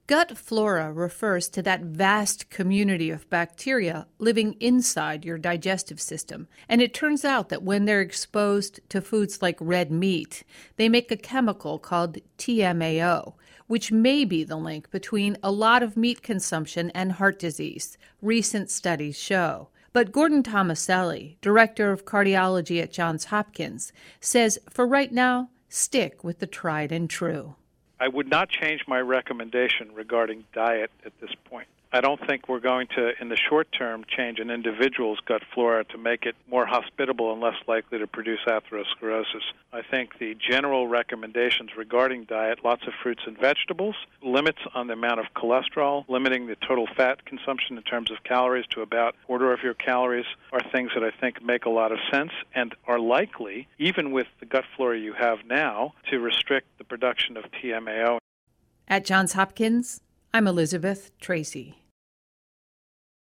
Gut flora refers to that vast community of bacteria living inside your digestive system. And it turns out that when they're exposed to foods like red meat, they make a chemical called TMAO, which may be the link between a lot of meat consumption and heart disease, recent studies show. But Gordon Tomaselli, director of cardiology at Johns Hopkins, says for right now, stick with the tried and true. I would not change my recommendation regarding diet at this point. I don't think we're going to, in the short term, change an individual's gut flora to make it more hospitable and less likely to produce atherosclerosis. I think the general recommendations regarding diet, lots of fruits and vegetables, limits on the amount of cholesterol, limiting the total fat consumption in terms of calories to about a quarter of your calories, are things that I think make a lot of sense and are likely, even with the gut flora you have now, to restrict the production of TMAO. At Johns Hopkins, I'm Elizabeth Tracy.